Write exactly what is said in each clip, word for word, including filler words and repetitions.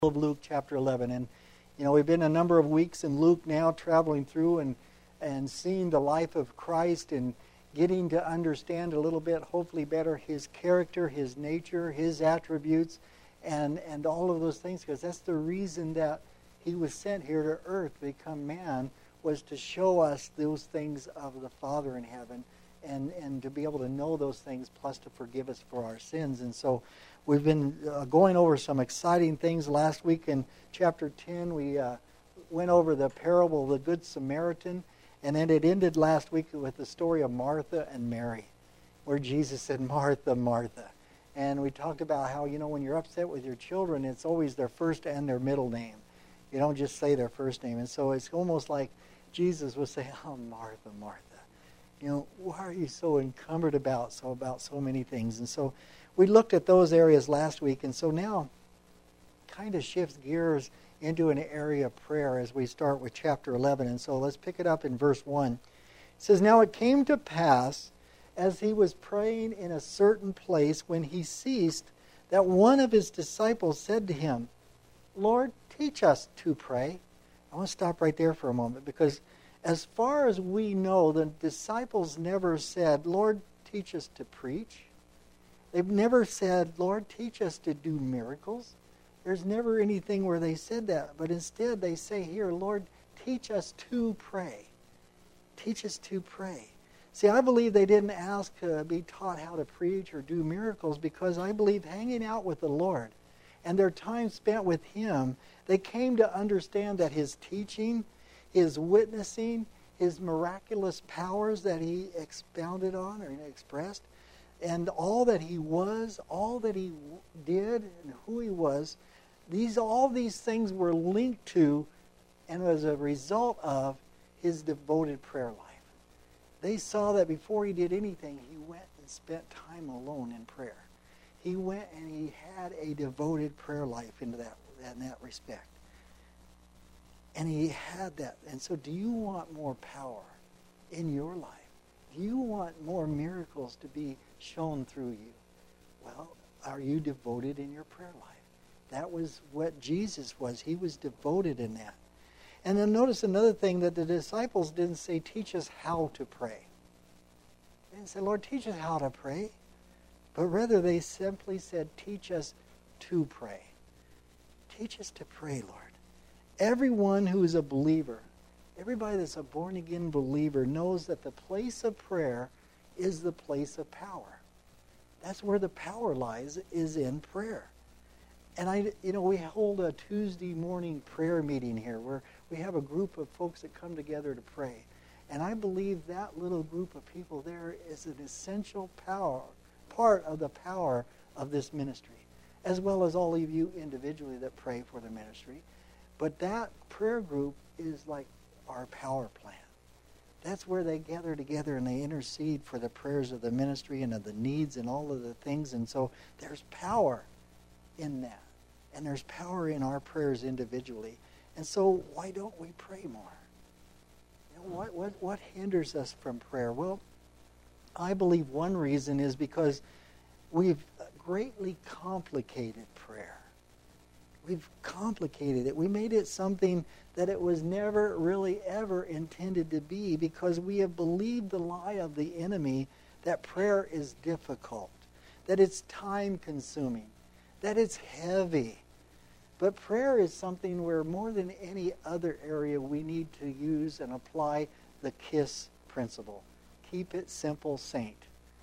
of Luke chapter eleven. And, you know, we've been a number of weeks in Luke now, traveling through and, and seeing the life of Christ and getting to understand a little bit, hopefully better, his character, his nature, his attributes, and, and all of those things, because that's the reason that he was sent here to earth to become man, was to show us those things of the Father in heaven and, and to be able to know those things, plus to forgive us for our sins. And so we've been uh, going over some exciting things. Last week in chapter ten, we uh, went over the parable of the Good Samaritan, and then it ended last week with the story of Martha and Mary, where Jesus said, Martha, Martha. And we talked about how, you know, when you're upset with your children, it's always their first and their middle name. You don't just say their first name. And so it's almost like Jesus was saying, oh, Martha, Martha. You know, why are you so encumbered about so about so many things? And so we looked at those areas last week, and so now kind of shifts gears into an area of prayer as we start with chapter eleven. And so let's pick it up in verse one. It says, Now it came to pass, as he was praying in a certain place, when he ceased, that one of his disciples said to him, Lord, teach us to pray. I want to stop right there for a moment, because as far as we know, the disciples never said, Lord, teach us to preach. They've never said, Lord, teach us to do miracles. There's never anything where they said that. But instead they say here, Lord, teach us to pray. Teach us to pray. See, I believe they didn't ask to be taught how to preach or do miracles, because I believe hanging out with the Lord and their time spent with Him, they came to understand that His teaching, His witnessing, His miraculous powers that He expounded on or expressed, and all that He was, all that He did, and who He was, these all these things were linked to and as a result of His devoted prayer life. They saw that before He did anything, He went and spent time alone in prayer. He went and He had a devoted prayer life into that, in that respect. And He had that. And so do you want more power in your life? Do you want more miracles to be shown through you? Well, are you devoted in your prayer life? That was what Jesus was. He was devoted in that. And then notice another thing, that the disciples didn't say, teach us how to pray. They didn't say, Lord, teach us how to pray. But rather they simply said, teach us to pray. Teach us to pray, Lord. Everyone who is a believer, everybody that's a born-again believer, knows that the place of prayer is the place of power. That's where the power lies, is in prayer. And I, you know, we hold a Tuesday morning prayer meeting here where we have a group of folks that come together to pray. And I believe that little group of people there is an essential power, part of the power of this ministry, as well as all of you individually that pray for the ministry. But that prayer group is like our power plant. That's where they gather together and they intercede for the prayers of the ministry and of the needs and all of the things. And so there's power in that. And there's power in our prayers individually. And so why don't we pray more? You know, what, what, what hinders us from prayer? Well, I believe one reason is because we've greatly complicated prayer. We've complicated it. We made it something that it was never really ever intended to be, because we have believed the lie of the enemy that prayer is difficult, that it's time-consuming, that it's heavy. But prayer is something where more than any other area we need to use and apply the KISS principle. Keep it simple, saint.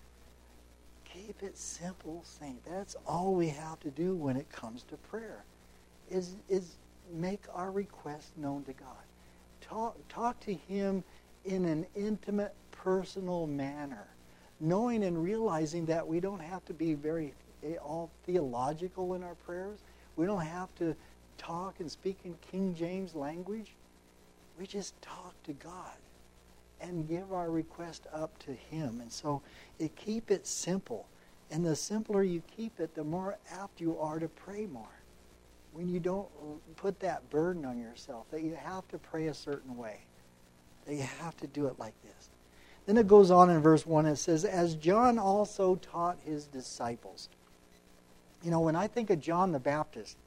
Keep it simple, saint. That's all we have to do when it comes to prayer. Is is make our request known to God. Talk, talk to Him in an intimate, personal manner, knowing and realizing that we don't have to be very all theological in our prayers. We don't have to talk and speak in King James language. We just talk to God and give our request up to Him. And so it, keep it simple. And the simpler you keep it, the more apt you are to pray more. When you don't put that burden on yourself, that you have to pray a certain way, that you have to do it like this. Then it goes on in verse one, it says, as John also taught his disciples. You know, when I think of John the Baptist,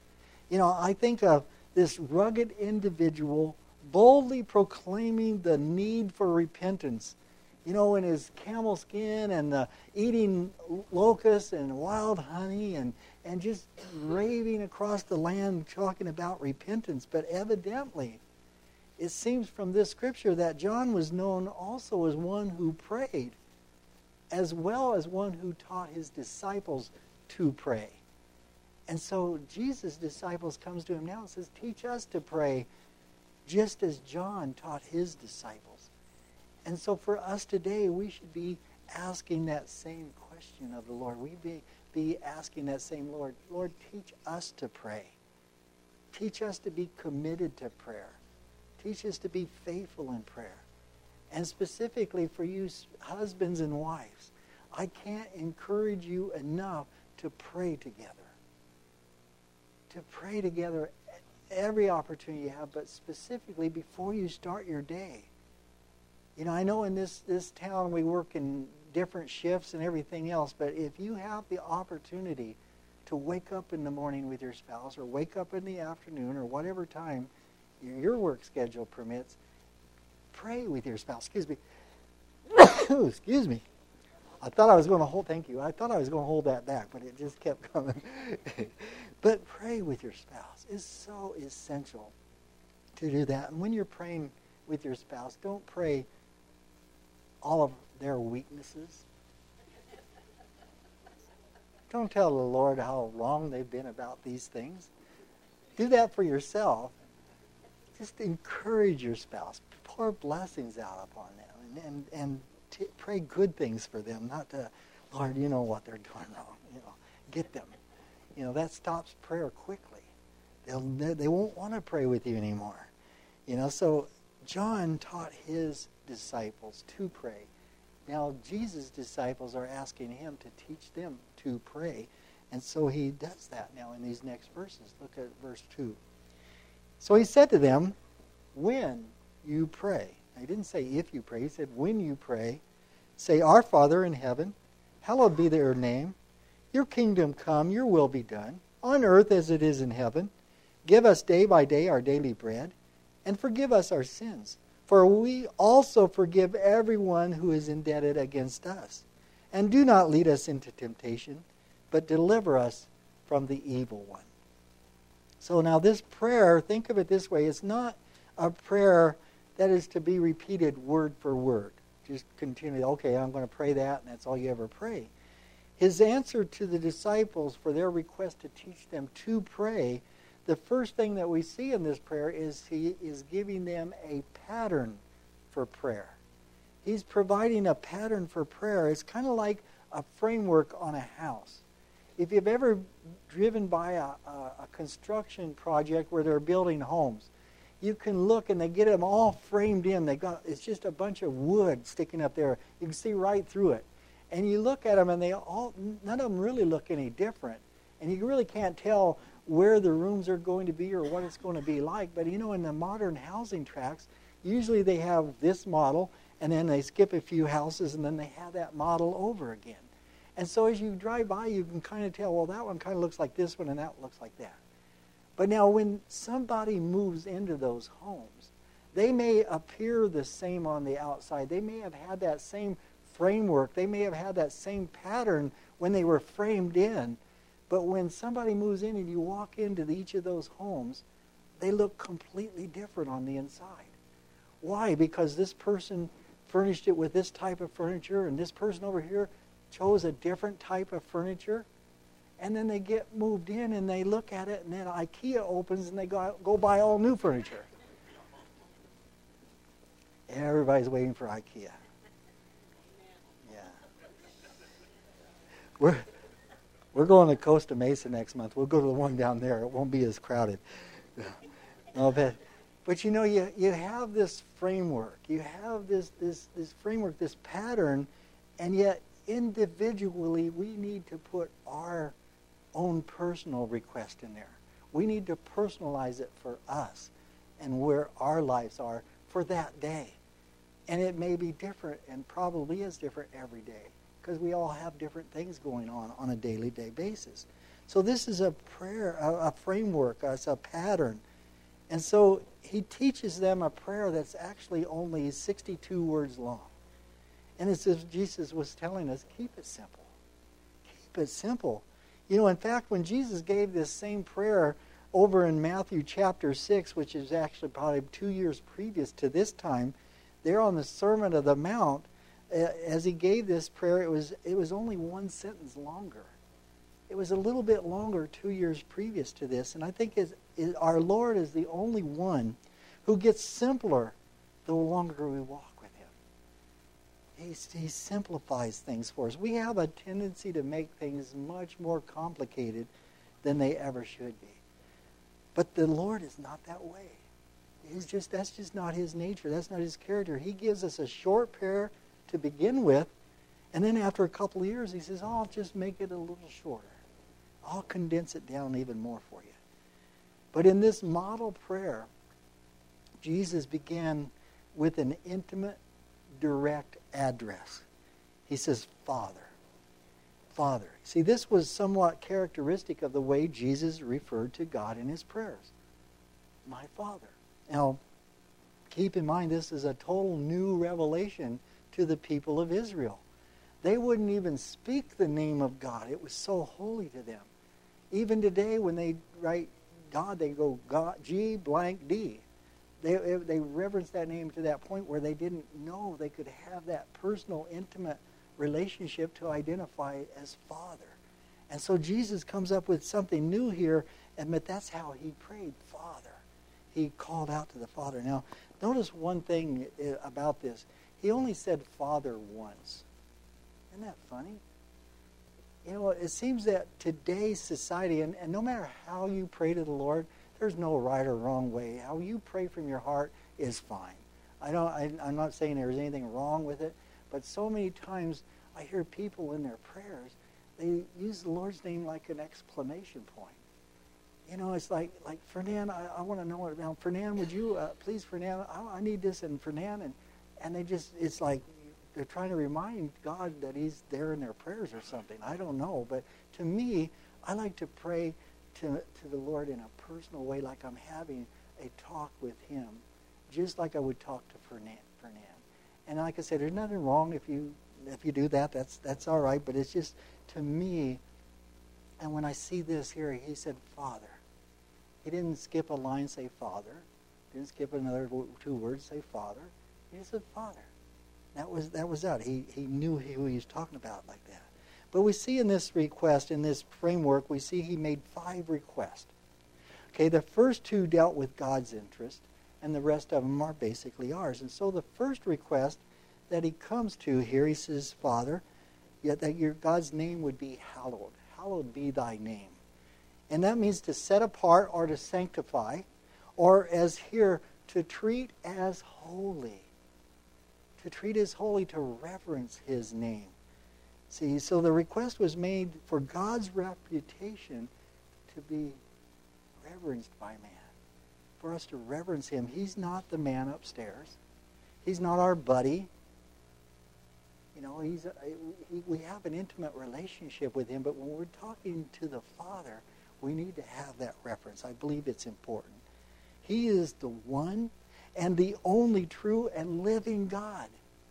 You know, I think of this rugged individual boldly proclaiming the need for repentance. You know, in his camel skin and the eating locusts and wild honey and, and just raving across the land talking about repentance. But evidently, it seems from this scripture that John was known also as one who prayed, as well as one who taught his disciples to pray. And so Jesus' disciples comes to him now and says, teach us to pray just as John taught his disciples. And so for us today, we should be asking that same question of the Lord. We be, be asking that same Lord, Lord, teach us to pray. Teach us to be committed to prayer. Teach us to be faithful in prayer. And specifically for you husbands and wives, I can't encourage you enough to pray together. To pray together every opportunity you have, but specifically before you start your day. You know, I know in this, this town we work in different shifts and everything else, but if you have the opportunity to wake up in the morning with your spouse or wake up in the afternoon or whatever time your work schedule permits, pray with your spouse. Excuse me. Excuse me. I thought I was going to hold, thank you, I thought I was going to hold that back, but it just kept coming. But pray with your spouse. It's so essential to do that. And when you're praying with your spouse, don't pray all of their weaknesses. Don't tell the Lord how wrong they've been about these things. Do that for yourself. Just encourage your spouse. Pour blessings out upon them. And, and, and t- pray good things for them. Not to, Lord, you know what they're doing wrong. You know, get them. You know, that stops prayer quickly. They'll, they won't want to pray with you anymore. You know, so John taught his disciples to pray. Now, Jesus' disciples are asking him to teach them to pray. And so he does that now in these next verses. Look at verse two. So he said to them, when you pray. Now, he didn't say if you pray. He said, when you pray, say, Our Father in heaven, hallowed be your name. Your kingdom come, your will be done, on earth as it is in heaven. Give us day by day our daily bread, and forgive us our sins. For we also forgive everyone who is indebted against us. And do not lead us into temptation, but deliver us from the evil one. So now this prayer, think of it this way, it's not a prayer that is to be repeated word for word. Just continue, okay, I'm going to pray that, and that's all you ever pray. His answer to the disciples for their request to teach them to pray, the first thing that we see in this prayer is he is giving them a pattern for prayer. He's providing a pattern for prayer. It's kind of like a framework on a house. If you've ever driven by a, a, a construction project where they're building homes, you can look and they get them all framed in. They got it's just a bunch of wood sticking up there. You can see right through it. And you look at them and they all none of them really look any different. And you really can't tell where the rooms are going to be or what it's going to be like. But you know, in the modern housing tracts, usually they have this model and then they skip a few houses and then they have that model over again. And so as you drive by, you can kind of tell, well, that one kind of looks like this one and that looks like that. But now when somebody moves into those homes, they may appear the same on the outside. They may have had that same framework. They may have had that same pattern when they were framed in. But when somebody moves in and you walk into the, each of those homes, they look completely different on the inside. Why? Because this person furnished it with this type of furniture and this person over here chose a different type of furniture. And then they get moved in and they look at it and then IKEA opens and they go, go buy all new furniture. And everybody's waiting for IKEA. Yeah. We're, we're going to Costa Mesa next month. We'll go to the one down there. It won't be as crowded. No, but, but you know, you, you have this framework. You have this, this, this framework, this pattern, and yet individually we need to put our own personal request in there. We need to personalize it for us and where our lives are for that day. And it may be different and probably is different every day because we all have different things going on on a daily day basis. So this is a prayer, a, a framework, it's a pattern. And so he teaches them a prayer that's actually only sixty-two words long. And it's as Jesus was telling us, keep it simple. Keep it simple. You know, in fact, when Jesus gave this same prayer over in Matthew chapter six, which is actually probably two years previous to this time, there on the Sermon of the Mount, as he gave this prayer, it was it was only one sentence longer. It was a little bit longer two years previous to this. And I think it's, it, our Lord is the only one who gets simpler the longer we walk with him. He, he simplifies things for us. We have a tendency to make things much more complicated than they ever should be. But the Lord is not that way. He's just that's just not his nature. That's not his character. He gives us a short prayer to begin with, and then after a couple of years, he says, oh, I'll just make it a little shorter. I'll condense it down even more for you. But in this model prayer, Jesus began with an intimate, direct address. He says, Father. Father. See, this was somewhat characteristic of the way Jesus referred to God in his prayers. My Father. Now, keep in mind, this is a total new revelation to the people of Israel. They wouldn't even speak the name of God. It was so holy to them. Even today, when they write God, they go God, G blank D. They, they reverence that name to that point where they didn't know they could have that personal, intimate relationship to identify as Father. And so Jesus comes up with something new here, and but that's how he prayed, Father. He called out to the Father. Now, notice one thing about this. He only said Father once. Isn't that funny? You know, it seems that today's society, and, and no matter how you pray to the Lord, there's no right or wrong way. How you pray from your heart is fine. I don't. I, I'm not saying there's anything wrong with it, but so many times I hear people in their prayers, they use the Lord's name like an exclamation point. You know, it's like, like Fernand, I, I want to know it now. Fernand, would you, uh, please, Fernand, I, I need this, and Fernand, and, and they just, it's like they're trying to remind God that he's there in their prayers or something. I don't know, but to me, I like to pray to, to the Lord in a personal way, like I'm having a talk with him, just like I would talk to Fernand. Fernand. And like I said, there's nothing wrong if you if you do that. That's that's all right. But it's just, to me, and when I see this here, he said, Father. He didn't skip a line, say Father. He didn't skip another two words, say Father. He just said Father. That was that was that. He he knew who he was talking about like that. But we see in this request, in this framework, we see he made five requests. Okay, the first two dealt with God's interest, and the rest of them are basically ours. And so the first request that he comes to here, he says, Father, yet that your God's name would be hallowed. Hallowed be thy name. And that means to set apart or to sanctify, or as here, to treat as holy. To treat as holy, to reverence his name. See, so the request was made for God's reputation to be reverenced by man. For us to reverence him. He's not the man upstairs. He's not our buddy. You know, he's a, he, we have an intimate relationship with him, but when we're talking to the Father, we need to have that reference. I believe it's important. He is the one and the only true and living God.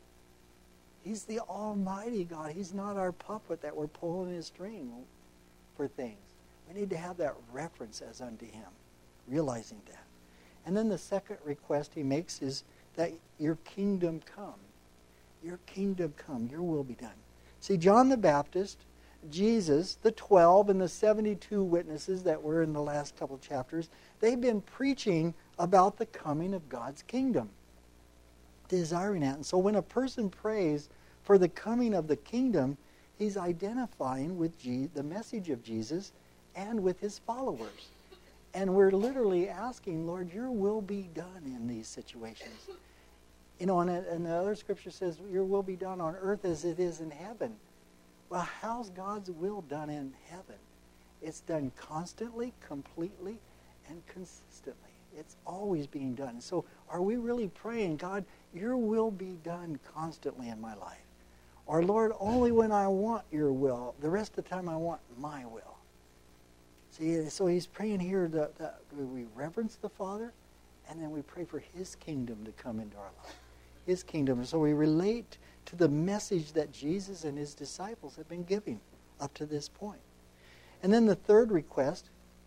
He's the almighty God. He's not our puppet that we're pulling his string for things. We need to have that reference as unto him, realizing that. And then the second request he makes is that your kingdom come. Your kingdom come. Your will be done. See, John the Baptist, Jesus, the twelve, and the seventy-two witnesses that were in the last couple of chapters, they've been preaching about the coming of God's kingdom. Desiring that. And so when a person prays for the coming of the kingdom, he's identifying with Je- the message of Jesus and with his followers. And we're literally asking, Lord, your will be done in these situations. You know, and, and the other scripture says, your will be done on earth as it is in heaven. Well, how's God's will done in heaven? It's done constantly, completely, and consistently. It's always being done. So are we really praying, God, your will be done constantly in my life? Or, Lord, only when I want your will. The rest of the time I want my will. See, so he's praying here that, that we reverence the Father, and then we pray for his kingdom to come into our life. His kingdom. And so we relate to the message that Jesus and his disciples have been giving up to this point. And then the third request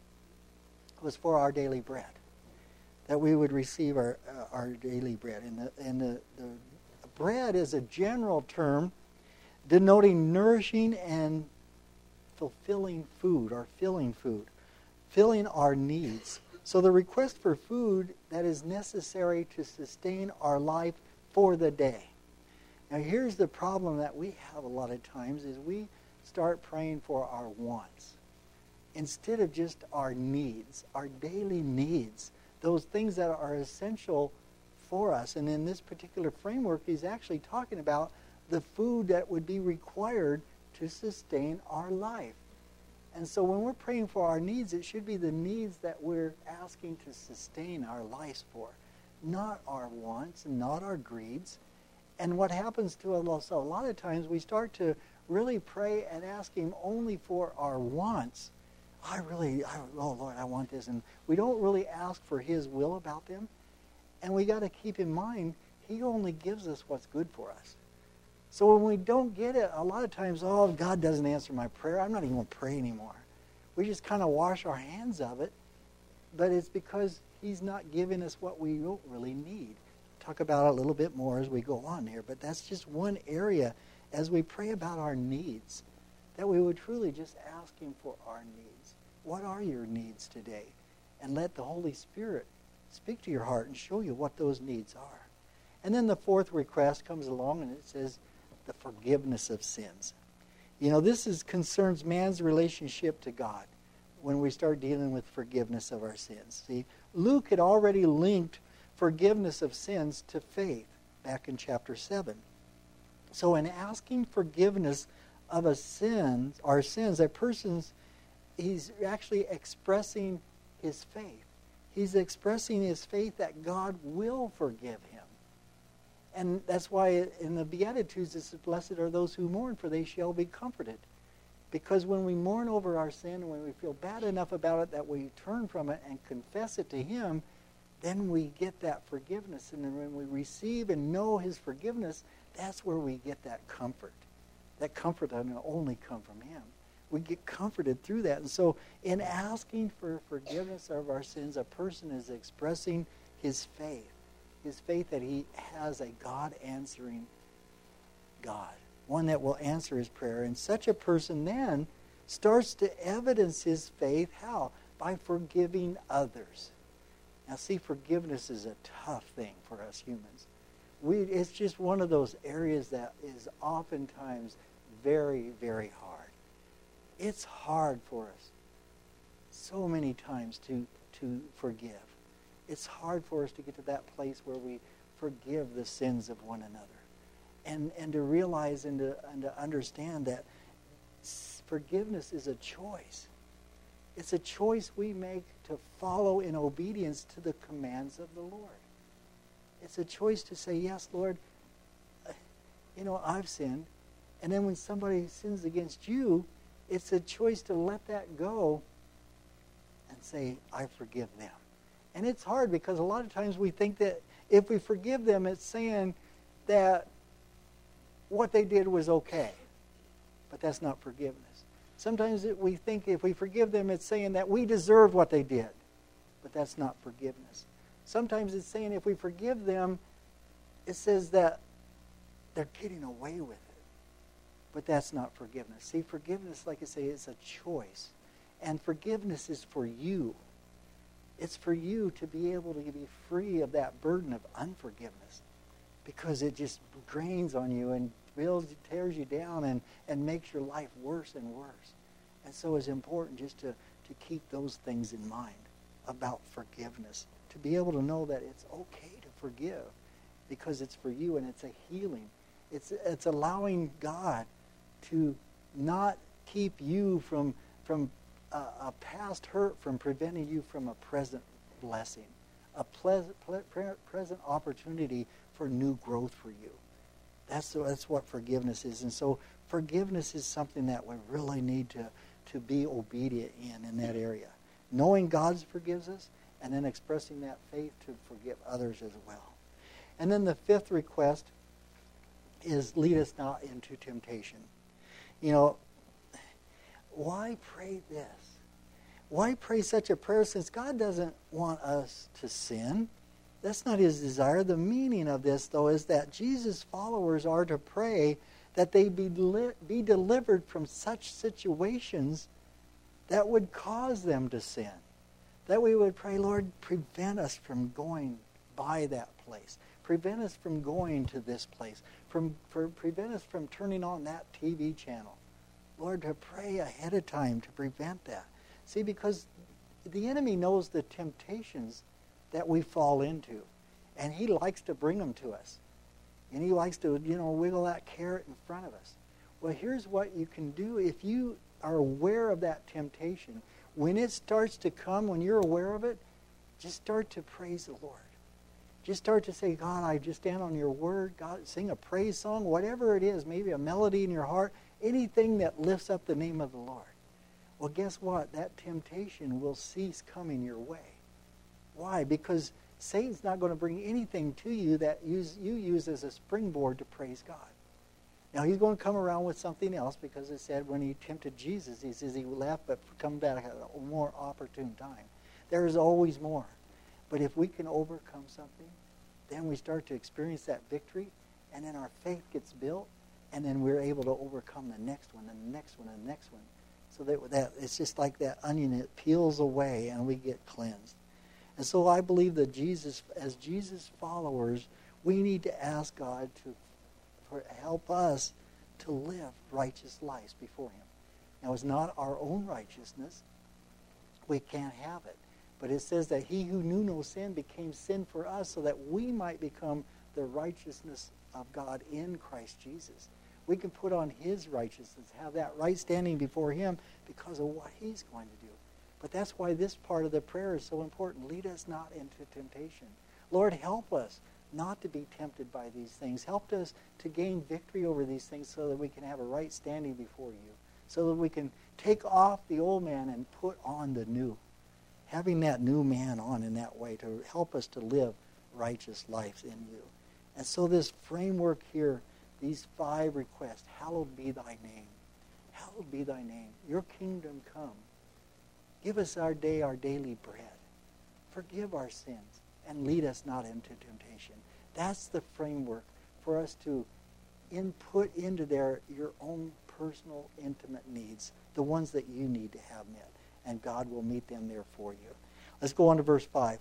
was for our daily bread, that we would receive our uh, our daily bread. And the and the, the bread is a general term denoting nourishing and fulfilling food, or filling food, filling our needs. So the request for food that is necessary to sustain our life for the day. Now here's the problem that we have a lot of times is we start praying for our wants instead of just our needs, our daily needs, those things that are essential for us. And in this particular framework, he's actually talking about the food that would be required to sustain our life. And so when we're praying for our needs, it should be the needs that we're asking to sustain our lives for, not our wants and not our greeds. And what happens to us a lot of times, we start to really pray and ask him only for our wants. I really, I, oh Lord, I want this. And we don't really ask for his will about them. And we got to keep in mind, he only gives us what's good for us. So when we don't get it, a lot of times, oh, God doesn't answer my prayer. I'm not even going to pray anymore. We just kind of wash our hands of it. But it's because he's not giving us what we don't really need. Talk about it a little bit more as we go on here. But that's just one area as we pray about our needs, that we would truly just ask him for our needs. What are your needs today? And let the Holy Spirit speak to your heart and show you what those needs are. And then the fourth request comes along and it says, the forgiveness of sins. You know, this is concerns man's relationship to God when we start dealing with forgiveness of our sins. See, Luke had already linked forgiveness of sins to faith back in chapter seven. So in asking forgiveness of a sin, our sins, a person's, he's actually expressing his faith. He's expressing his faith that God will forgive him. And that's why in the Beatitudes it says, blessed are those who mourn, for they shall be comforted. Because when we mourn over our sin, and when we feel bad enough about it that we turn from it and confess it to him, then we get that forgiveness. And then when we receive and know his forgiveness, that's where we get that comfort. That comfort that can only come from him. We get comforted through that. And so in asking for forgiveness of our sins, a person is expressing his faith. His faith that he has a God-answering God, one that will answer his prayer. And such a person then starts to evidence his faith, how? By forgiving others. Now see, forgiveness is a tough thing for us humans. We, it's just one of those areas that is oftentimes very, very hard. It's hard for us so many times to, to forgive. It's hard for us to get to that place where we forgive the sins of one another. And and to realize and to, and to understand that forgiveness is a choice. It's a choice we make to follow in obedience to the commands of the Lord. It's a choice to say, yes, Lord, you know, I've sinned. And then when somebody sins against you, it's a choice to let that go and say, I forgive them. And it's hard because a lot of times we think that if we forgive them, it's saying that what they did was okay. But that's not forgiveness. Sometimes it, we think if we forgive them, it's saying that we deserve what they did. But that's not forgiveness. Sometimes it's saying if we forgive them, it says that they're getting away with it. But that's not forgiveness. See, forgiveness, like I say, is a choice. And forgiveness is for you. It's for you to be able to be free of that burden of unforgiveness, because it just drains on you and builds, tears you down and, and makes your life worse and worse. And so it's important just to, to keep those things in mind about forgiveness, to be able to know that it's okay to forgive because it's for you and it's a healing. It's, it's allowing God to not keep you from, from a past hurt from preventing you from a present blessing, a pleasant, ple- present opportunity for new growth for you. That's, that's what forgiveness is. And so forgiveness is something that we really need to, to be obedient in, in that area. Knowing God forgives us, and then expressing that faith to forgive others as well. And then the fifth request is lead us not into temptation. You know, why pray this? Why pray such a prayer since God doesn't want us to sin? That's not his desire. The meaning of this, though, is that Jesus' followers are to pray that they be, deli- be delivered from such situations that would cause them to sin. That we would pray, Lord, prevent us from going by that place. Prevent us from going to this place. From, for, prevent us from turning on that T V channel. Lord, to pray ahead of time to prevent that. See, because the enemy knows the temptations that we fall into. And he likes to bring them to us. And he likes to, you know, wiggle that carrot in front of us. Well, here's what you can do if you are aware of that temptation. When it starts to come, when you're aware of it, just start to praise the Lord. Just start to say, God, I just stand on your word. God, sing a praise song, whatever it is, maybe a melody in your heart, anything that lifts up the name of the Lord. Well, guess what? That temptation will cease coming your way. Why? Because Satan's not going to bring anything to you that use, you use as a springboard to praise God. Now, he's going to come around with something else because it said when he tempted Jesus, he says he left but come back at a more opportune time. There is always more. But if we can overcome something, then we start to experience that victory, and then our faith gets built, and then we're able to overcome the next one, and the next one, and the next one. So that, that it's just like that onion, it peels away, and we get cleansed. And so I believe that Jesus, as Jesus followers, we need to ask God to for help us to live righteous lives before him. Now, it's not our own righteousness. We can't have it. But it says that he who knew no sin became sin for us so that we might become the righteousness of God in Christ Jesus. We can put on his righteousness, have that right standing before him because of what he's going to do. But that's why this part of the prayer is so important. Lead us not into temptation. Lord, help us not to be tempted by these things. Help us to gain victory over these things so that we can have a right standing before you. So that we can take off the old man and put on the new. Having that new man on in that way to help us to live righteous lives in you. And so this framework here, these five requests, hallowed be thy name. Hallowed be thy name. Your kingdom come. Give us our day our daily bread. Forgive our sins and lead us not into temptation. That's the framework for us to input into there your own personal, intimate needs, the ones that you need to have met. And God will meet them there for you. Let's go on to verse five.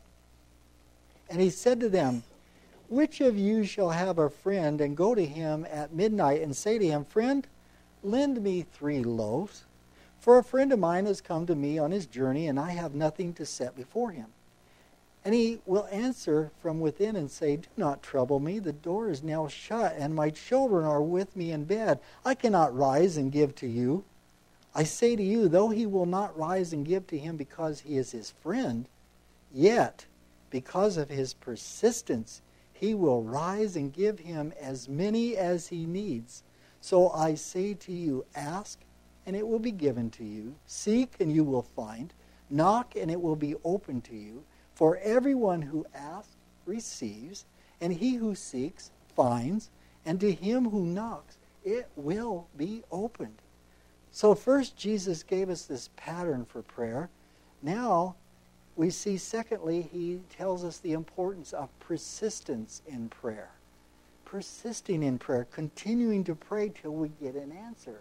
And he said to them, which of you shall have a friend and go to him at midnight and say to him, friend, lend me three loaves, for a friend of mine has come to me on his journey, and I have nothing to set before him. And he will answer from within and say, do not trouble me. The door is now shut, and my children are with me in bed. I cannot rise and give to you. I say to you, though he will not rise and give to him because he is his friend, yet because of his persistence, he will rise and give him as many as he needs. So I say to you, ask, and it will be given to you. Seek, and you will find. Knock, and it will be opened to you. For everyone who asks receives, and he who seeks finds, and to him who knocks it will be opened. So first Jesus gave us this pattern for prayer. Now we see secondly he tells us the importance of persistence in prayer. Persisting in prayer, continuing to pray till we get an answer.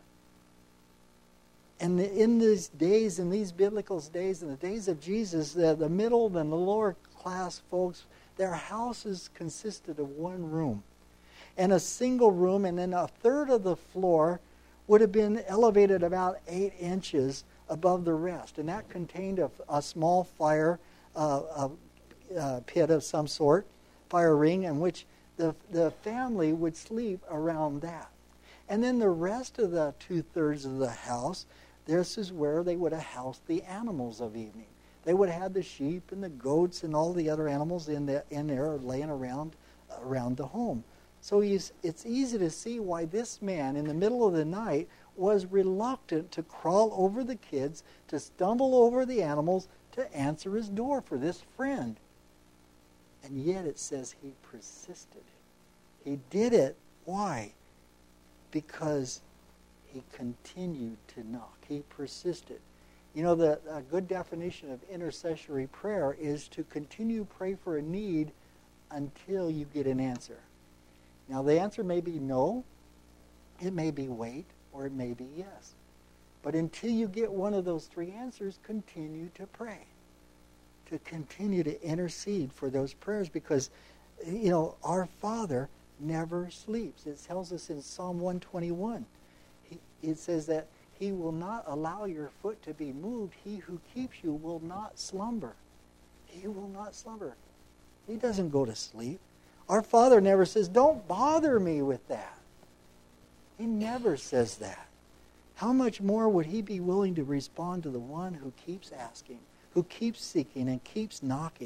And in these days, in these biblical days, in the days of Jesus, the, the middle and the lower class folks, their houses consisted of one room. And a single room, and then a third of the floor would have been elevated about eight inches above the rest. And that contained a, a small fire uh, a, a pit of some sort, fire ring, in which the, the family would sleep around that. And then the rest of the two-thirds of the house, this is where they would have housed the animals of evening. They would have had the sheep and the goats and all the other animals in, the, in there laying around, around the home. So he's, it's easy to see why this man in the middle of the night was reluctant to crawl over the kids, to stumble over the animals, to answer his door for this friend. And yet it says he persisted. He did it. Why? Because he continued to knock. He persisted. You know, the a good definition of intercessory prayer is to continue to pray for a need until you get an answer. Now, the answer may be no, it may be wait, or it may be yes. But until you get one of those three answers, continue to pray. To continue to intercede for those prayers, because, you know, our Father never sleeps. It tells us in Psalm one twenty-one, he, it says that He will not allow your foot to be moved. He who keeps you will not slumber. He will not slumber. He doesn't go to sleep. Our Father never says, don't bother me with that. He never says that. How much more would He be willing to respond to the one who keeps asking, who keeps seeking and keeps knocking?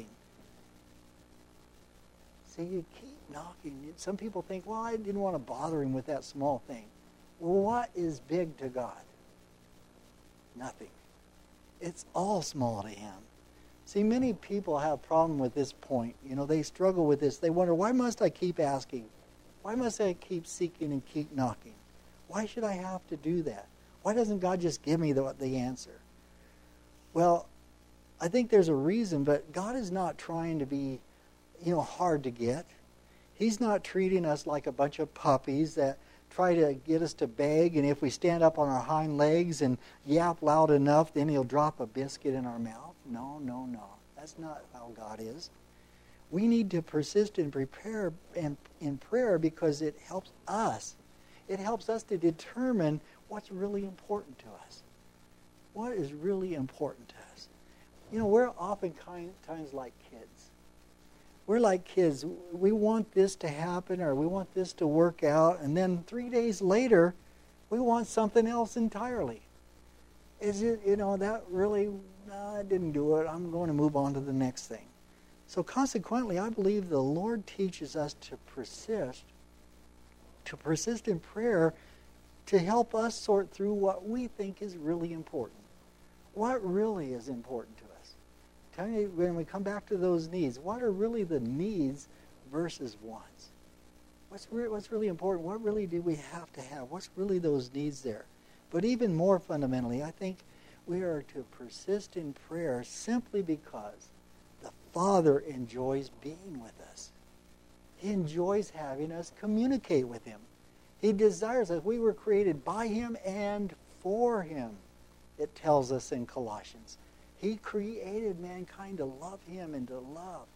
See, you keep knocking. Some people think, well, I didn't want to bother Him with that small thing. Well, what is big to God? Nothing. It's all small to Him. See, many people have a problem with this point. You know, they struggle with this. They wonder, why must I keep asking? Why must I keep seeking and keep knocking? Why should I have to do that? Why doesn't God just give me the, the answer? Well, I think there's a reason, but God is not trying to be, you know, hard to get. He's not treating us like a bunch of puppies that try to get us to beg, and if we stand up on our hind legs and yap loud enough, then He'll drop a biscuit in our mouth. No, no, no. That's not how God is. We need to persist and prepare and in prayer because it helps us. It helps us to determine what's really important to us. What is really important to us? You know, we're oftentimes like kids. We're like kids. We want this to happen or we want this to work out, and then three days later, we want something else entirely. Is it, you know, that really, no, I didn't do it. I'm going to move on to the next thing. So consequently, I believe the Lord teaches us to persist, to persist in prayer to help us sort through what we think is really important. What really is important to us? Tell me, when we come back to those needs, what are really the needs versus wants? What's, re- what's really important? What really do we have to have? What's really those needs there? But even more fundamentally, I think we are to persist in prayer simply because the Father enjoys being with us. He enjoys having us communicate with Him. He desires us. We were created by Him and for Him, it tells us in Colossians. He created mankind to love Him and to love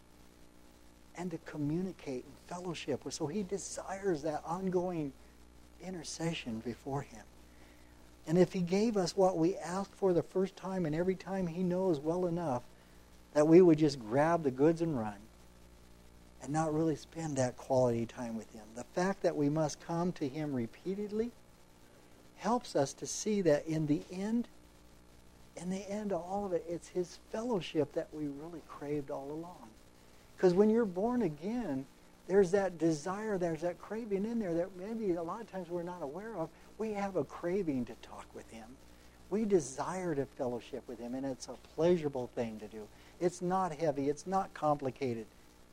and to communicate and fellowship with. So He desires that ongoing intercession before Him. And if He gave us what we asked for the first time and every time, He knows well enough that we would just grab the goods and run and not really spend that quality time with Him. The fact that we must come to Him repeatedly helps us to see that in the end, in the end of all of it, it's His fellowship that we really craved all along. Because when you're born again, there's that desire, there's that craving in there that maybe a lot of times we're not aware of. We have a craving to talk with Him. We desire to fellowship with Him, and it's a pleasurable thing to do. It's not heavy. It's not complicated.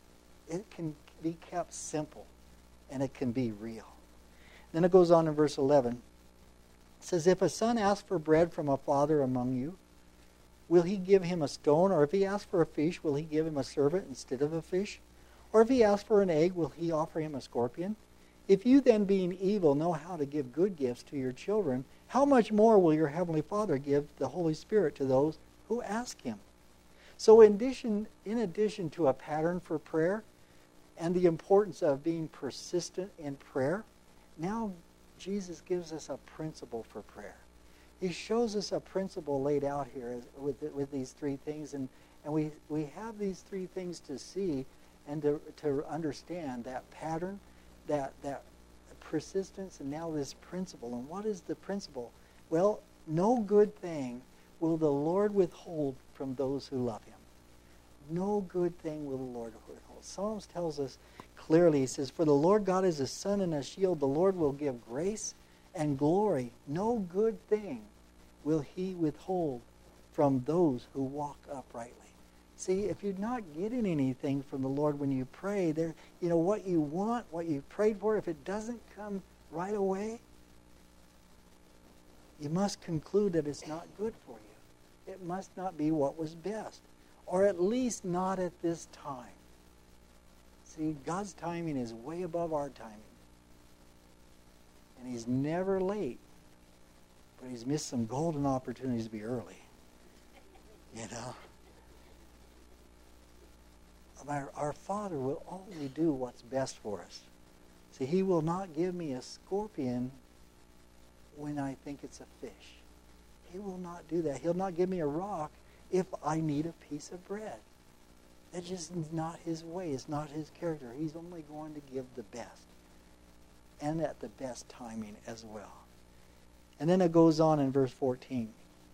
It can be kept simple, and it can be real. Then it goes on in verse eleven. It says, if a son asks for bread from a father among you, will he give him a stone? Or if he asks for a fish, will he give him a serpent instead of a fish? Or if he asks for an egg, will he offer him a scorpion? If you then, being evil, know how to give good gifts to your children, how much more will your heavenly Father give the Holy Spirit to those who ask Him? So in addition, in addition to a pattern for prayer and the importance of being persistent in prayer, now Jesus gives us a principle for prayer. He shows us a principle laid out here with, with these three things, and, and we, we have these three things to see and to, to understand that pattern, that, that persistence, and now this principle. And what is the principle? Well, no good thing will the Lord withhold from those who love Him. No good thing will the Lord withhold. Psalms tells us clearly, He says, for the Lord God is a sun and a shield. The Lord will give grace and glory. No good thing will he withhold from those who walk uprightly. See, if you're not getting anything from the Lord when you pray, there, you know, what you want, what you prayed for, if it doesn't come right away, you must conclude that it's not good for you. It must not be what was best, or at least not at this time. See, God's timing is way above our timing. And he's never late, but he's missed some golden opportunities to be early. You know? Our, our Father will only do what's best for us. See, he will not give me a scorpion when I think it's a fish. He will not do that. He'll not give me a rock if I need a piece of bread. That just is not his way. It's not his character. He's only going to give the best. And at the best timing as well. And then it goes on in verse fourteen.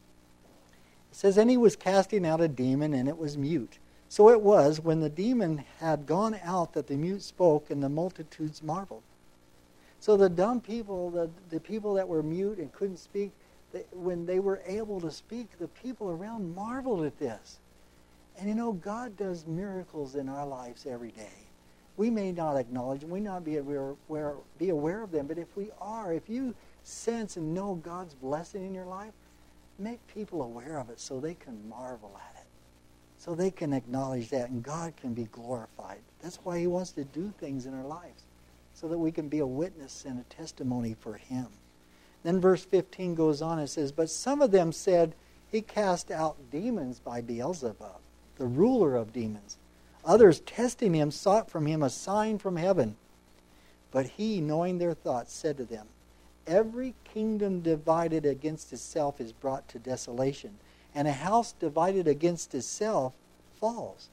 It says, and he was casting out a demon, and it was mute. So it was, when the demon had gone out, that the mute spoke, and the multitudes marveled. So the dumb people, the, the people that were mute and couldn't speak, they, when they were able to speak, the people around marveled at this. And you know, God does miracles in our lives every day. We may not acknowledge them, we may not be aware, aware, be aware of them, but if we are, if you sense and know God's blessing in your life, make people aware of it so they can marvel at it. So they can acknowledge that, and God can be glorified. That's why he wants to do things in our lives, so that we can be a witness and a testimony for him. Then verse fifteen goes on and says, but some of them said, he cast out demons by Beelzebub, the ruler of demons. Others, testing him, sought from him a sign from heaven. But he, knowing their thoughts, said to them, every kingdom divided against itself is brought to desolation, and a house divided against itself falls.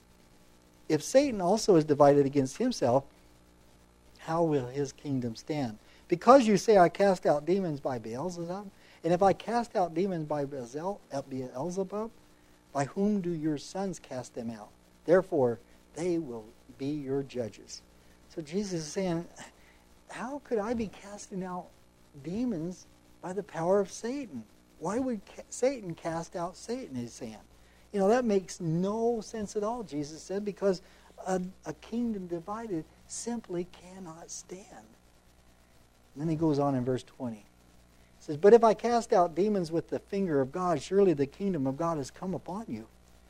If Satan also is divided against himself, how will his kingdom stand? Because you say, I cast out demons by Beelzebub, and if I cast out demons by Beelzebub, by whom do your sons cast them out? Therefore, they will be your judges. So Jesus is saying, how could I be casting out demons by the power of Satan? Why would Satan cast out Satan, he's saying? You know, that makes no sense at all, Jesus said, because a, a kingdom divided simply cannot stand. And then he goes on in verse twenty. He says, but if I cast out demons with the finger of God, surely the kingdom of God has come upon you.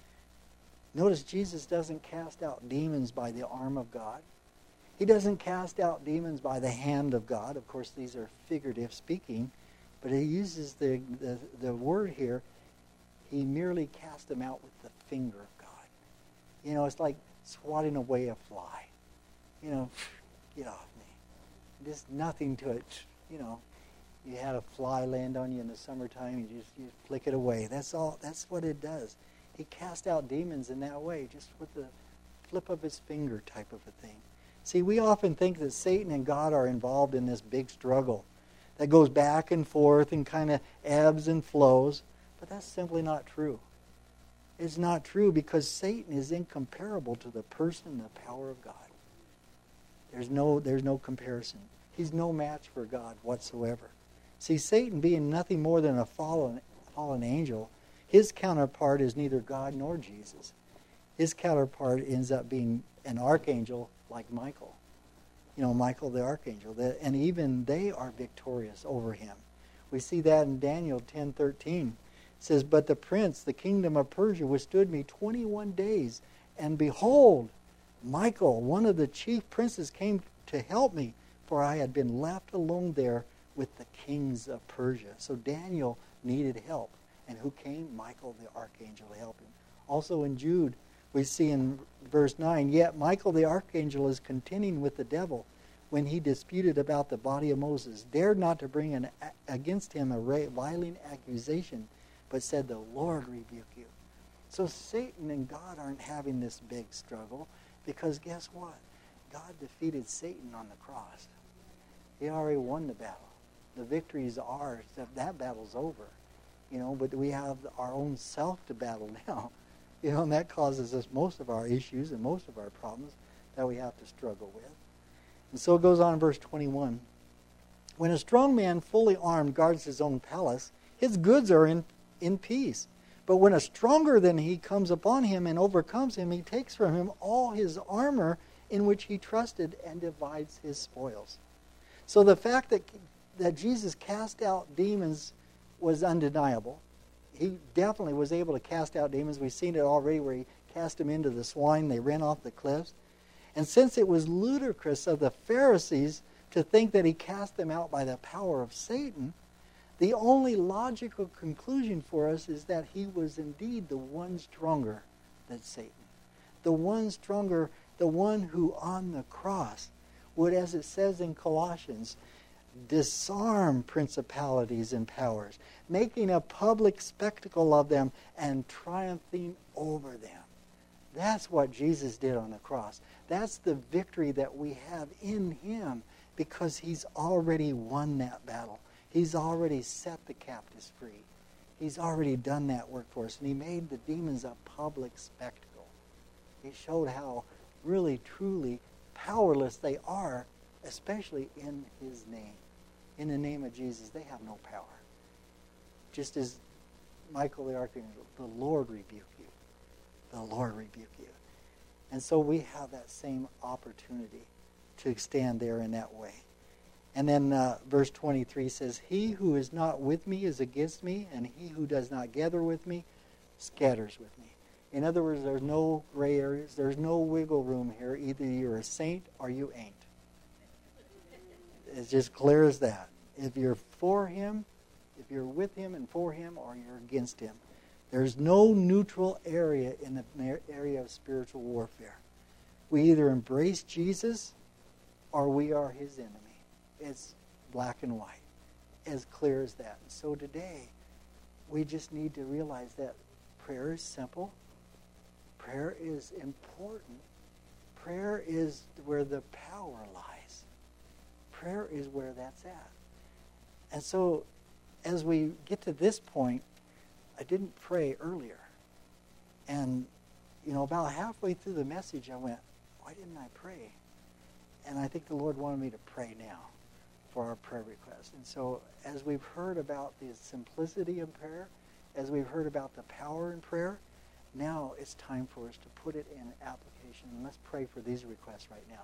Notice Jesus doesn't cast out demons by the arm of God. He doesn't cast out demons by the hand of God. Of course, these are figurative speaking, but he uses the, the, the word here. He merely cast them out with the finger of God. You know, it's like swatting away a fly. You know, get off me. There's nothing to it. You know, you had a fly land on you in the summertime, you just you flick it away. That's all. That's what it does. He cast out demons in that way, just with the flip of his finger type of a thing. See, we often think that Satan and God are involved in this big struggle that goes back and forth and kind of ebbs and flows, but that's simply not true. It's not true because Satan is incomparable to the person and the power of God. There's no, there's no comparison. He's no match for God whatsoever. See, Satan being nothing more than a fallen, fallen angel, his counterpart is neither God nor Jesus. His counterpart ends up being an archangel like Michael. You know, Michael the archangel. And even they are victorious over him. We see that in Daniel ten thirteen. It says, but the prince, the kingdom of Persia, withstood me twenty-one days. And behold, Michael, one of the chief princes, came to help me, for I had been left alone there with the kings of Persia. So Daniel needed help. And who came? Michael the archangel to help him. Also in Jude, we see in verse nine, yet Michael the archangel is contending with the devil when he disputed about the body of Moses, dared not to bring an, against him a reviling accusation, but said, the Lord rebuke you. So Satan and God aren't having this big struggle, because guess what? God defeated Satan on the cross. He already won the battle. The victory is ours. That battle's over. You know, but we have our own self to battle now. You know, and that causes us most of our issues and most of our problems that we have to struggle with. And so it goes on in verse twenty-one. When a strong man fully armed guards his own palace, his goods are in, in peace. But when a stronger than he comes upon him and overcomes him, he takes from him all his armor in which he trusted and divides his spoils. So the fact that, that Jesus cast out demons was undeniable. He definitely was able to cast out demons. We've seen it already where he cast them into the swine. They ran off the cliffs. And since it was ludicrous of the Pharisees to think that he cast them out by the power of Satan, the only logical conclusion for us is that he was indeed the one stronger than Satan. The one stronger, the one who on the cross would, as it says in Colossians, disarm principalities and powers, making a public spectacle of them and triumphing over them. That's what Jesus did on the cross. That's the victory that we have in him because he's already won that battle. He's already set the captives free. He's already done that work for us. And he made the demons a public spectacle. He showed how really, truly powerless they are, especially in his name. In the name of Jesus, they have no power. Just as Michael the Archangel, the Lord rebuke you. The Lord rebuke you. And so we have that same opportunity to stand there in that way. And then uh, verse twenty-three says, he who is not with me is against me, and he who does not gather with me scatters with me. In other words, there's no gray areas. There's no wiggle room here. Either you're a saint or you ain't. It's just clear as that. If you're for him, if you're with him and for him, or you're against him. There's no neutral area in the area of spiritual warfare. We either embrace Jesus or we are his enemy. It's black and white, as clear as that. And so today, we just need to realize that prayer is simple. Prayer is important. Prayer is where the power lies. Prayer is where that's at. And so, as we get to this point, I didn't pray earlier. And, you know, about halfway through the message, I went, why didn't I pray? And I think the Lord wanted me to pray now for our prayer request. And so, as we've heard about the simplicity of prayer, as we've heard about the power in prayer, now it's time for us to put it in application. And let's pray for these requests right now.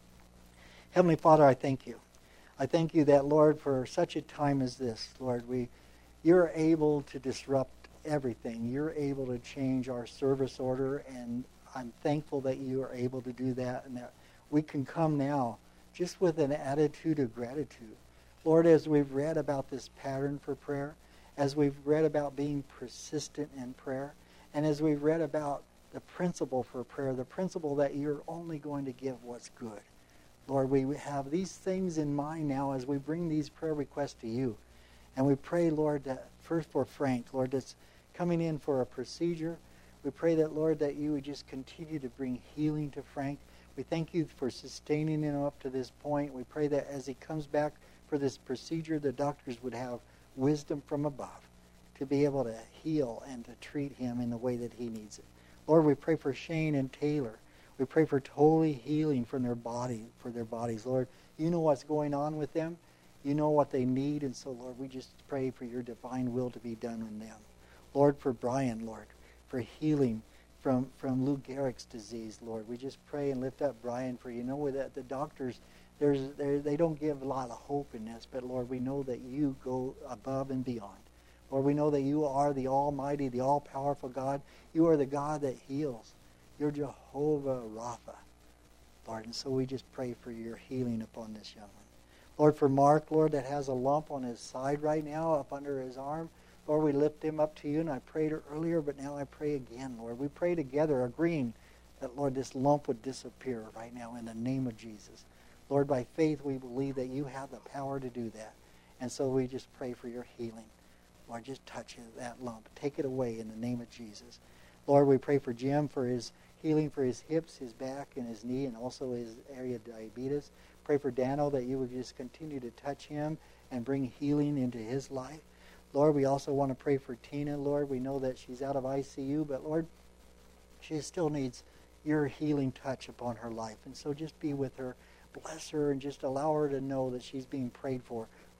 Heavenly Father, I thank you. I thank you that, Lord, for such a time as this, Lord, we, you're able to disrupt everything. You're able to change our service order, and I'm thankful that you are able to do that and that we can come now just with an attitude of gratitude. Lord, as we've read about this pattern for prayer, as we've read about being persistent in prayer, and as we've read about the principle for prayer, the principle that you're only going to give what's good. Lord, we have these things in mind now as we bring these prayer requests to you. And we pray, Lord, that first for Frank, Lord, that's coming in for a procedure. We pray that, Lord, that you would just continue to bring healing to Frank. We thank you for sustaining him up to this point. We pray that as he comes back for this procedure, the doctors would have wisdom from above to be able to heal and to treat him in the way that he needs it. Lord, we pray for Shane and Taylor. We pray for total healing from their body, for their bodies. Lord, you know what's going on with them. You know what they need. And so, Lord, we just pray for your divine will to be done in them. Lord, for Brian, Lord, for healing from, from Lou Gehrig's disease, Lord. We just pray and lift up Brian, for you know that the doctors, there's they don't give a lot of hope in this, but Lord, we know that you go above and beyond. Lord, we know that you are the almighty, the all-powerful God. You are the God that heals. You're Jehovah Rapha, Lord. And so we just pray for your healing upon this young one. Lord, for Mark, Lord, that has a lump on his side right now, up under his arm, Lord, we lift him up to you, and I prayed earlier, but now I pray again, Lord. We pray together, agreeing that, Lord, this lump would disappear right now in the name of Jesus. Lord, by faith, we believe that you have the power to do that. And so we just pray for your healing. Lord, just touch that lump. Take it away in the name of Jesus. Lord, we pray for Jim for his healing for his hips, his back, and his knee, and also his area of diabetes. Pray for Dano that you would just continue to touch him and bring healing into his life. Lord, we also want to pray for Tina, Lord. We know that she's out of I C U, but Lord, she still needs your healing touch upon her life. And so just be with her, bless her, and just allow her to know that she's being prayed for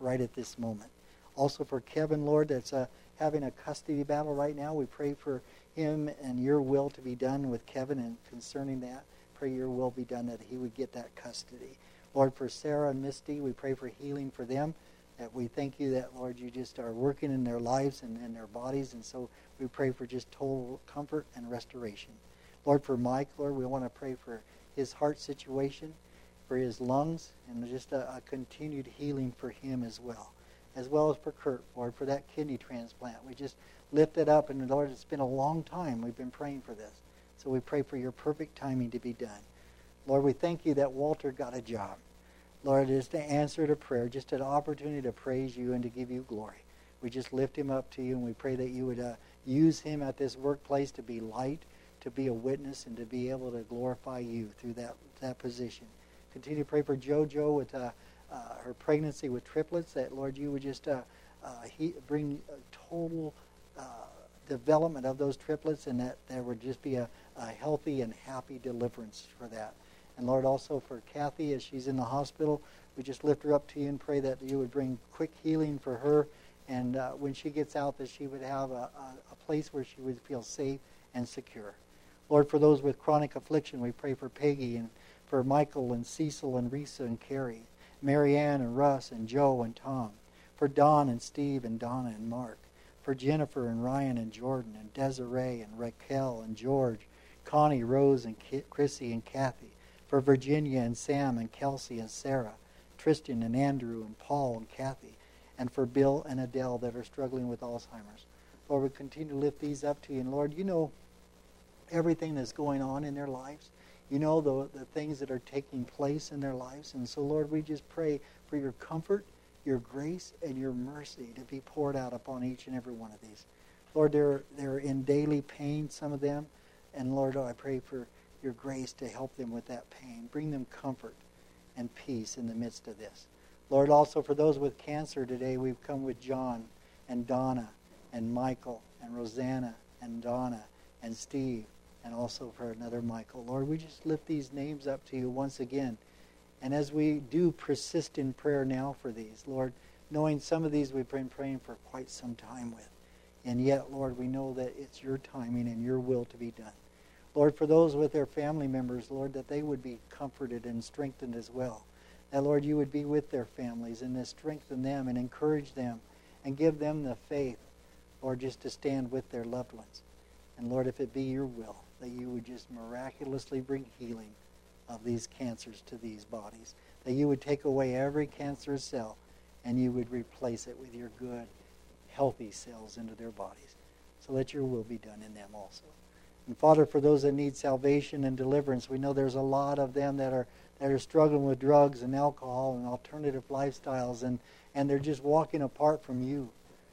right at this moment. Also for Kevin, Lord, that's uh, having a custody battle right now. We pray for him and your will to be done with Kevin and concerning that. Pray your will be done that he would get that custody. Lord, for Sarah and Misty, we pray for healing for them. That we thank you that, Lord, you just are working in their lives and in their bodies. And so we pray for just total comfort and restoration. Lord, for Mike, Lord, we want to pray for his heart situation, for his lungs, and just a, a continued healing for him as well. As well as for Kurt, Lord, for that kidney transplant. We just lift it up, and Lord, it's been a long time we've been praying for this. So we pray for your perfect timing to be done. Lord, we thank you that Walter got a job. Lord, it is the answer to prayer, just an opportunity to praise you and to give you glory. We just lift him up to you, and we pray that you would uh, use him at this workplace to be light, to be a witness, and to be able to glorify you through that, that position. Continue to pray for JoJo with uh, uh, her pregnancy with triplets, that, Lord, you would just uh, uh, he, bring a total uh, development of those triplets, and that there would just be a, a healthy and happy deliverance for that. And Lord, also for Kathy as she's in the hospital, we just lift her up to you and pray that you would bring quick healing for her. And uh, when she gets out, that she would have a, a, a place where she would feel safe and secure. Lord, for those with chronic affliction, we pray for Peggy and for Michael and Cecil and Risa and Carrie, Marianne and Russ and Joe and Tom, for Don and Steve and Donna and Mark, for Jennifer and Ryan and Jordan and Desiree and Raquel and George, Connie, Rose and Chrissy and Kathy, for Virginia and Sam and Kelsey and Sarah, Tristan and Andrew and Paul and Kathy, and for Bill and Adele that are struggling with Alzheimer's. Lord, we continue to lift these up to you. And Lord, you know everything that's going on in their lives. You know the, the things that are taking place in their lives. And so, Lord, we just pray for your comfort, your grace, and your mercy to be poured out upon each and every one of these. Lord, they're, they're in daily pain, some of them. And Lord, I pray for your grace to help them with that pain. Bring them comfort and peace in the midst of this. Lord, also for those with cancer today, we've come with John and Donna and Michael and Rosanna and Donna and Steve and also for another Michael. Lord, we just lift these names up to you once again. And as we do persist in prayer now for these, Lord, knowing some of these we've been praying for quite some time with. And yet, Lord, we know that it's your timing and your will to be done. Lord, for those with their family members, Lord, that they would be comforted and strengthened as well. That, Lord, you would be with their families and to strengthen them and encourage them and give them the faith, Lord, just to stand with their loved ones. And, Lord, if it be your will, that you would just miraculously bring healing of these cancers to these bodies. That you would take away every cancerous cell and you would replace it with your good, healthy cells into their bodies. So let your will be done in them also. And Father, for those that need salvation and deliverance, we know there's a lot of them that are that are struggling with drugs and alcohol and alternative lifestyles, and, and they're just walking apart from you.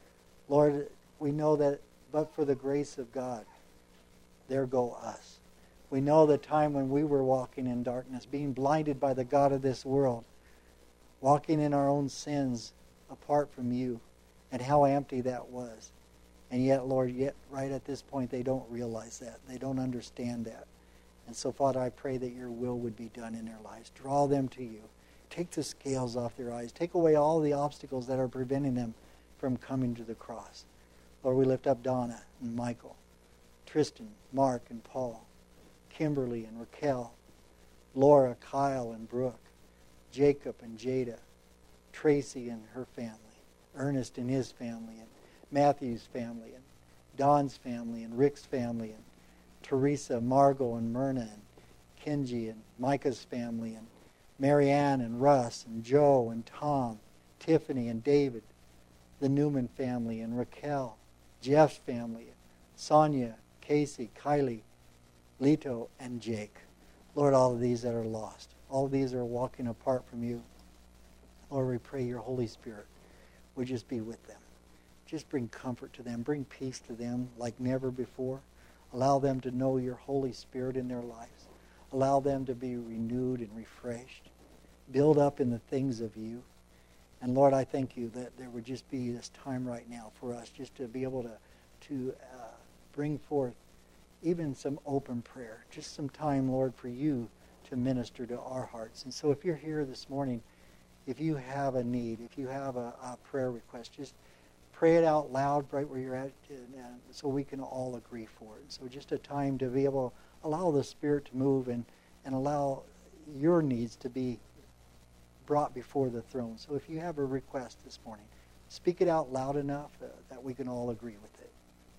Lord, we know that but for the grace of God, there go us. We know the time when we were walking in darkness, being blinded by the God of this world, walking in our own sins apart from you, and how empty that was. And yet, Lord, yet right at this point, they don't realize that. They don't understand that. And so, Father, I pray that your will would be done in their lives. Draw them to you. Take the scales off their eyes. Take away all the obstacles that are preventing them from coming to the cross. Lord, we lift up Donna and Michael, Tristan, Mark, and Paul, Kimberly and Raquel, Laura, Kyle, and Brooke, Jacob and Jada, Tracy and her family, Ernest and his family, and Matthew's family, and Don's family, and Rick's family, and Teresa, Margot, and Myrna, and Kenji, and Micah's family, and Marianne, and Russ, and Joe, and Tom, Tiffany, and David, the Newman family, and Raquel, Jeff's family, Sonia, Casey, Kylie, Lito, and Jake. Lord, all of these that are lost, all of these are walking apart from you. Lord, we pray your Holy Spirit would just be with them. Just bring comfort to them. Bring peace to them like never before. Allow them to know your Holy Spirit in their lives. Allow them to be renewed and refreshed. Build up in the things of you. And Lord, I thank you that there would just be this time right now for us just to be able to, to uh, bring forth even some open prayer. Just some time, Lord, for you to minister to our hearts. And so if you're here this morning, if you have a need, if you have a, a prayer request, just pray it out loud right where you're at, and, and so we can all agree for it. So just a time to be able to allow the Spirit to move and, and allow your needs to be brought before the throne. So if you have a request this morning, speak it out loud enough uh, that we can all agree with it.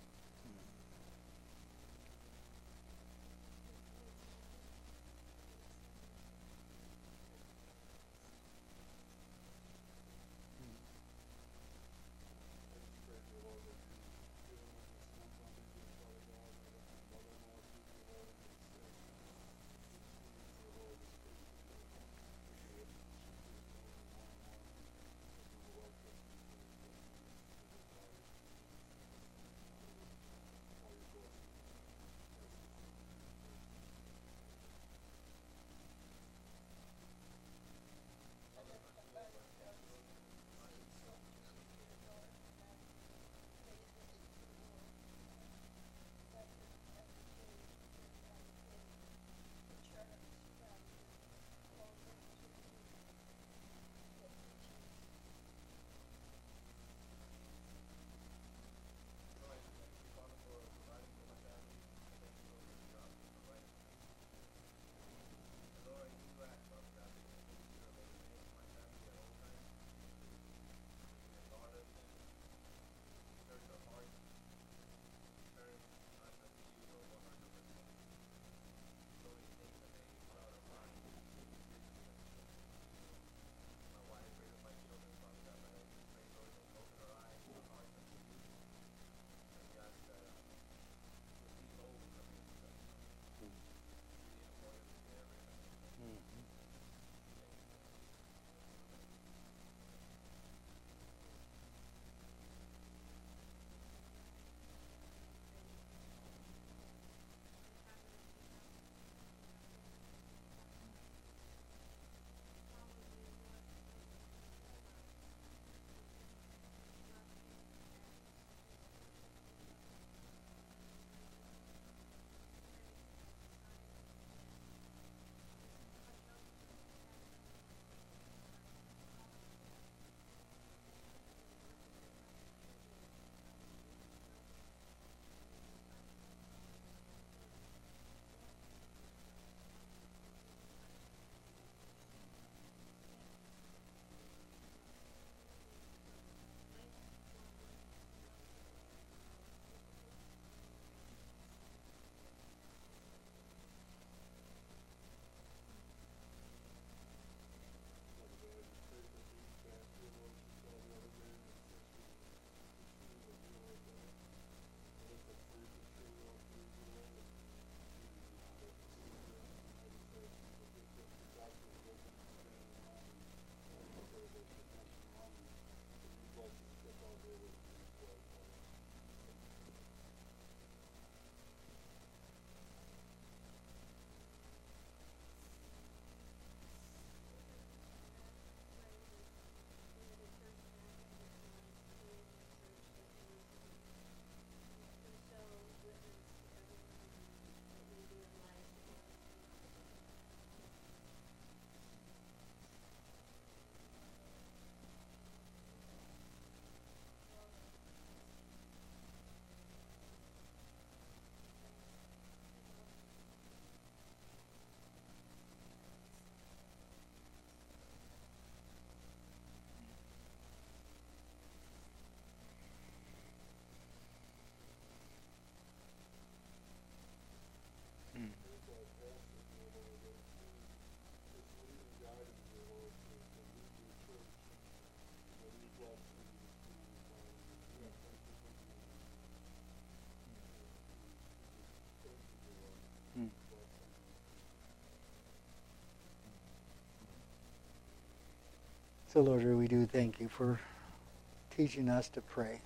So, Lord, we do thank you for teaching us to pray.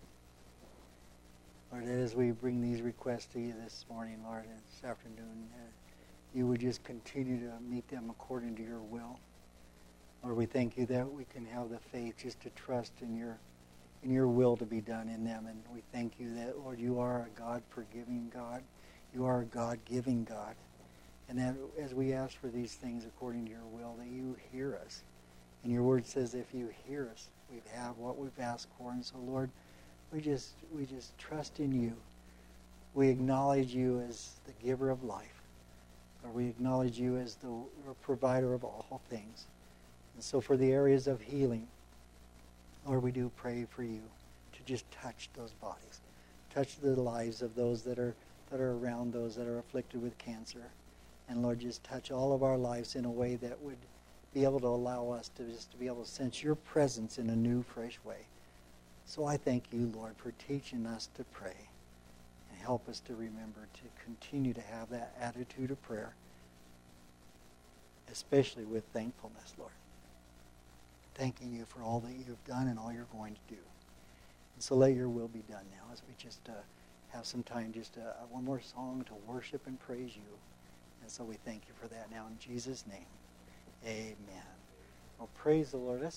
Lord, as we bring these requests to you this morning, Lord, and this afternoon, uh, you would just continue to meet them according to your will. Lord, we thank you that we can have the faith just to trust in your in your will to be done in them. And we thank you that, Lord, you are a God-forgiving God. You are a God-giving God. And that as we ask for these things according to your will, that you hear us And your word says if you hear us, we have what we've asked for. And so, Lord, we just we just trust in you. We acknowledge you as the giver of life. Or we acknowledge you as the provider of all things. And so for the areas of healing, Lord, we do pray for you to just touch those bodies. Touch the lives of those that are that are around those that are afflicted with cancer. And Lord, just touch all of our lives in a way that would be able to allow us to just to be able to sense your presence in a new, fresh way. So I thank you, Lord, for teaching us to pray. And help us to remember to continue to have that attitude of prayer, especially with thankfulness, Lord. Thanking you for all that you've done and all you're going to do. And so let your will be done now as we just uh, have some time, just uh, one more song to worship and praise you. And so we thank you for that now in Jesus' name. Amen. Well, praise the Lord. Let's